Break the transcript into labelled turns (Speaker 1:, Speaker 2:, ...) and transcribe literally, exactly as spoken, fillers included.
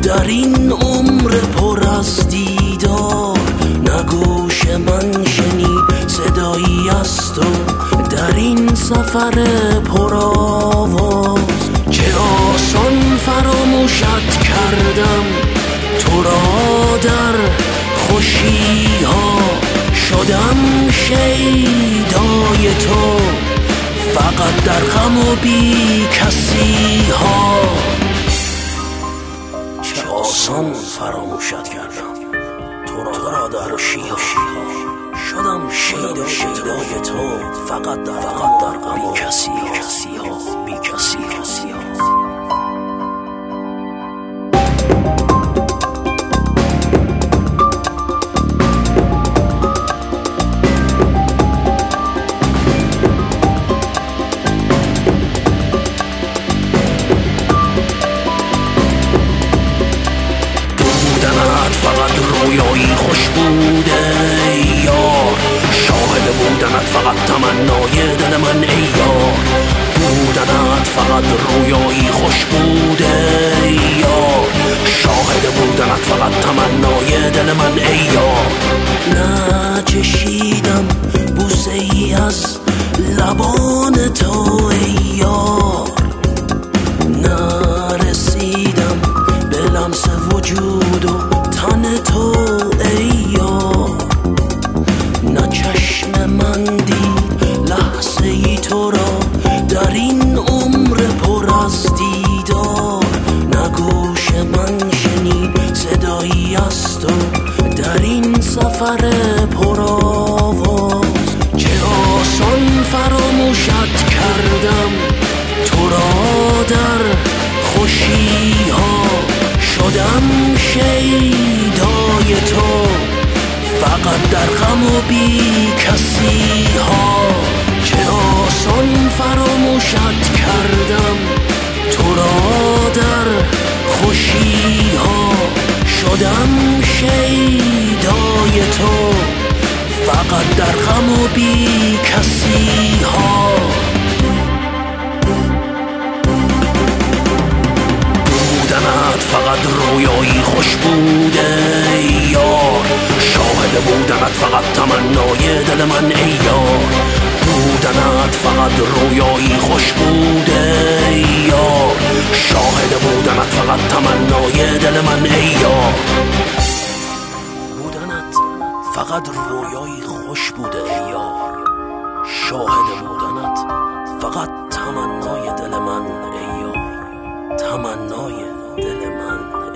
Speaker 1: در این عمر پر از دیدار، نگوش من شنید صدایی از تو در این سفر پر آواز. چه آسان فراموشت کردم تو را در خوشی ها، شدم شیدای تو فقط در غم و بی کسی ها. چه آسان فراموشت کردم تو را در خوشی ها، شدم شید و شیدای تو فقط در فقط در غم و کسی ها بی کسی ها. فقط رویایی خوش بوده یار، شاهد بودنت فقط تمنای دل من ای یار. بودنت فقط رویایی خوش بوده یار، شاهد بودنت فقط تمنای دل من ای یار. نچشیدم بوسه ای از لبان تو ای یار، نرسیدم به لمس وجود و تن تو ای یار. نه چشم من دید لحظه ای تو را در این عمر پر از دیدار، نه گوش من شنید صدایی از تو در این سفر پر آواز. چه آسان فراموشت کردم تو را در خوشی ها، شدم شیدای تو فقط در غم و بی کسی ها. چه آسان فراموشت کردم تو را در خوشی ها، شدم شیدای تو فقط در غم و بی کسی ها. بودنت فقط رویایی خوش بوده یار، شاهد بودنت فقط تمنای دل من ای یار. بودنت فقط رویایی خوش بوده یار، شاهد بودنت فقط تمنای دل من ای یار. بودنت فقط رویایی خوش بوده ای یار، شاهد بودنت فقط تمنای دل من ای یار. تمنای دل من